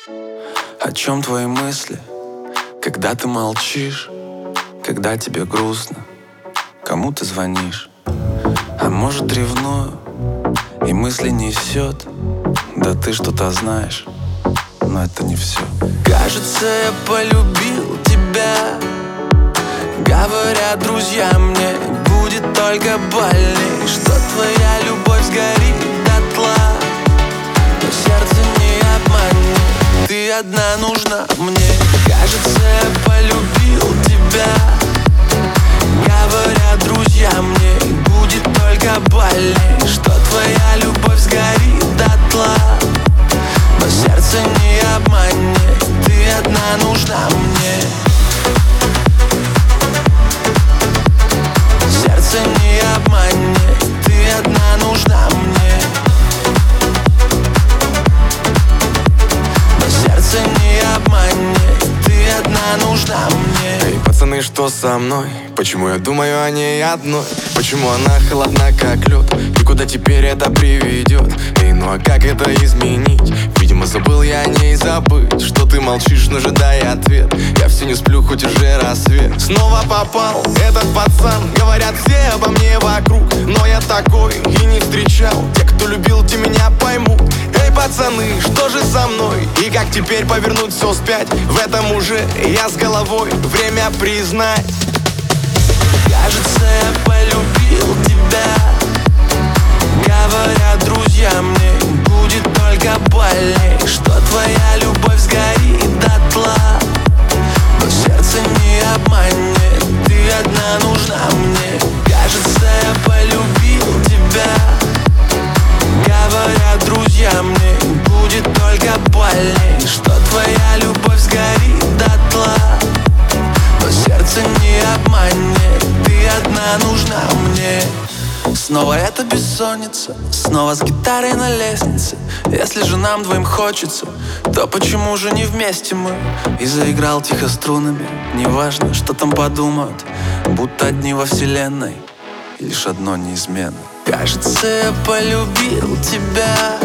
О чем твои мысли, когда ты молчишь, когда тебе грустно, кому ты звонишь? А может, ревную и мысли несет, да ты что-то знаешь, но это не все. Кажется, я полюбил тебя. Говорят друзья мне, будет только больней, что твоя любовь сгорит дотла. Но сердце не обманет, ты одна нужна мне. Кажется, я полюбил тебя. Говорят друзья мне, будет только больней, что твоя любовь сгорит дотла. Но сердце не обманет, ты одна нужна мне. Сердце не обманет, ты одна нужна мне. Но сердце не обманет, ты одна нужна мне. Эй, пацаны, что со мной? Почему я думаю о ней одной? Почему она холодна, как лед? И куда теперь это приведет? Эй, ну а как это изменить? Видимо, забыл я о ней забыть. Что ты молчишь, но ожидай ответ. Я все не сплю, хоть уже рассвет. Снова попал этот пацан. Говорят все обо мне вокруг, но я такой и не встречал. Те, кто любил, те меня поймут. Эй, пацаны, что же со мной? И как теперь повернуть все вспять? В этом уже я с головой. Время признать. Кажется, я полюбил тебя. Говорят друзья мне, будет только больней, что твоя любовь сгорит дотла. Но сердце не обманет, ты одна нужна мне. Кажется, я полюбил тебя. Говорят друзья мне, будет только больней, что твоя любовь сгорит дотла. Но сердце не обманет, ты одна нужна мне. Снова эта бессонница, снова с гитарой на лестнице. Если же нам двоим хочется, то почему же не вместе мы? И заиграл тихо струнами. Неважно, что там подумают, будто одни во вселенной, и лишь одно неизменно. Кажется, я полюбил тебя.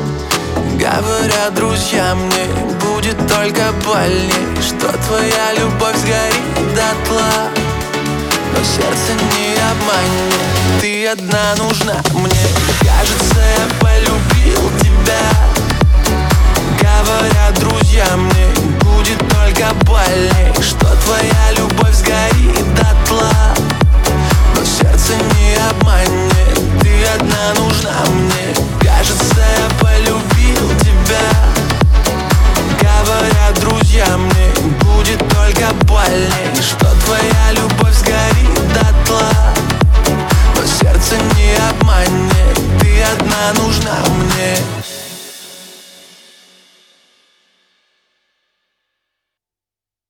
Говорят друзья мне, будет только больней, что твоя любовь сгорит дотла. Но сердце не обманет, ты одна нужна мне. Кажется, я полюбил тебя. Говорят друзья мне, будет только больней, что твоя любовь сгорит дотла. Но сердце не обманет, ты одна нужна мне. Кажется, я полюбил тебя. Говорят друзья мне, будет только больней, что твоя любовь сгорит дотла. Но сердце не обманет, ты одна нужна мне.